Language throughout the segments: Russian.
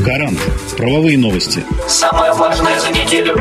Гарант. Правовые новости. Самое важное за неделю.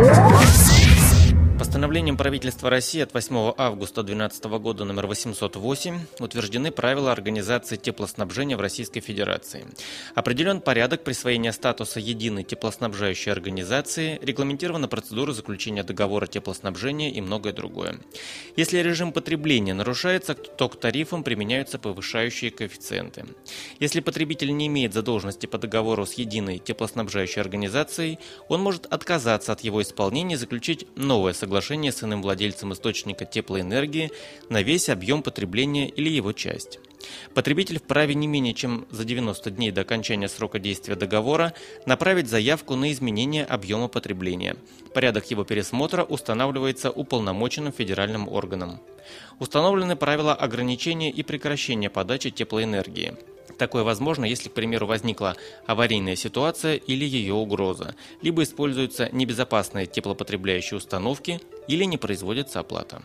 Постановлением правительства России от 8 августа 2012 года номер 808 утверждены правила организации теплоснабжения в Российской Федерации. Определен порядок присвоения статуса единой теплоснабжающей организации, регламентирована процедура заключения договора теплоснабжения и многое другое. Если режим потребления нарушается, то к тарифам применяются повышающие коэффициенты. Если потребитель не имеет задолженности по договору с единой теплоснабжающей организацией, он может отказаться от его исполнения и заключить новое соглашение с иным владельцем источника теплоэнергии на весь объем потребления или его часть. Потребитель вправе не менее чем за 90 дней до окончания срока действия договора направить заявку на изменение объема потребления. Порядок его пересмотра устанавливается уполномоченным федеральным органом. Установлены правила ограничения и прекращения подачи теплоэнергии. Такое возможно, если, к примеру, возникла аварийная ситуация или ее угроза, либо используются небезопасные теплопотребляющие установки или не производится оплата.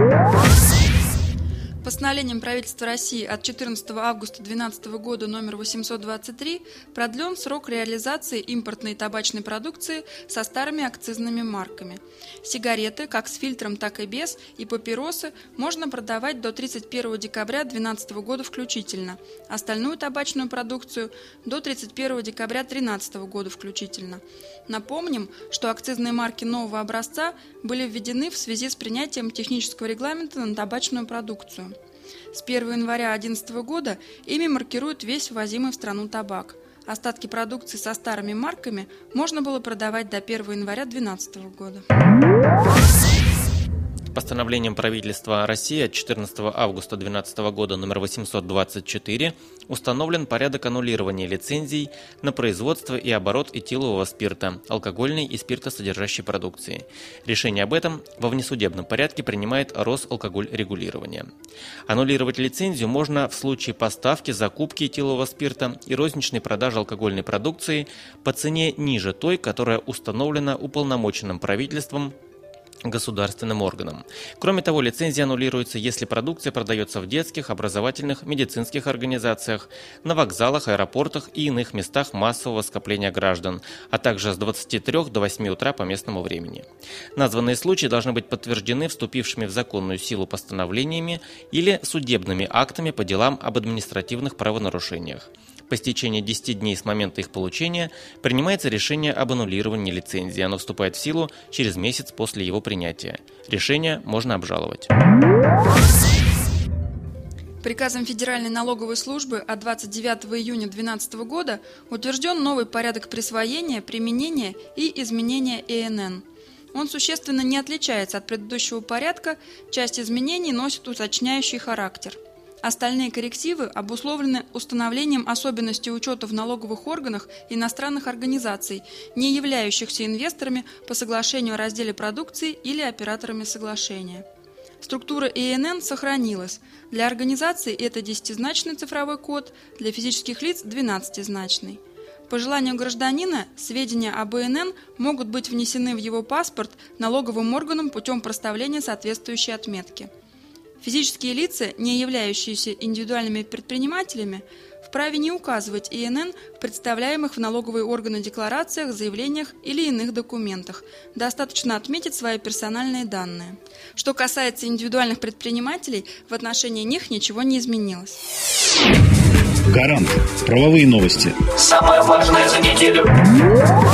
Постановлением правительства России от 14 августа 2012 года номер 823 продлен срок реализации импортной табачной продукции со старыми акцизными марками. Сигареты, как с фильтром, так и без, и папиросы можно продавать до 31 декабря 2012 года включительно, остальную табачную продукцию до 31 декабря 2013 года включительно. Напомним, что акцизные марки нового образца были введены в связи с принятием технического регламента на табачную продукцию. С 1 января 2011 года ими маркируют весь ввозимый в страну табак. Остатки продукции со старыми марками можно было продавать до 1 января 2012 года. Постановлением правительства России от 14 августа 2012 года номер 824 установлен порядок аннулирования лицензий на производство и оборот этилового спирта, алкогольной и спиртосодержащей продукции. Решение об этом во внесудебном порядке принимает Росалкогольрегулирование. Аннулировать лицензию можно в случае поставки, закупки этилового спирта и розничной продажи алкогольной продукции по цене ниже той, которая установлена уполномоченным правительством государственным органам. Кроме того, лицензия аннулируется, если продукция продается в детских, образовательных, медицинских организациях, на вокзалах, аэропортах и иных местах массового скопления граждан, а также с 23 до 8 утра по местному времени. Названные случаи должны быть подтверждены вступившими в законную силу постановлениями или судебными актами по делам об административных правонарушениях. По истечении 10 дней с момента их получения принимается решение об аннулировании лицензии. Оно вступает в силу через месяц после его принятия. Решение можно обжаловать. Приказом Федеральной налоговой службы от 29 июня 2012 года утвержден новый порядок присвоения, применения и изменения ИНН. Он существенно не отличается от предыдущего порядка, часть изменений носит уточняющий характер. Остальные коррективы обусловлены установлением особенностей учета в налоговых органах иностранных организаций, не являющихся инвесторами по соглашению о разделе продукции или операторами соглашения. Структура ИНН сохранилась. Для организаций это 10-значный цифровой код, для физических лиц – 12-значный. По желанию гражданина сведения об ИНН могут быть внесены в его паспорт налоговым органом путем проставления соответствующей отметки. Физические лица, не являющиеся индивидуальными предпринимателями, вправе не указывать ИНН в представляемых в налоговые органы декларациях, заявлениях или иных документах. Достаточно отметить свои персональные данные. Что касается индивидуальных предпринимателей, в отношении них ничего не изменилось. Гарант. Правовые новости. Самое важное за неделю.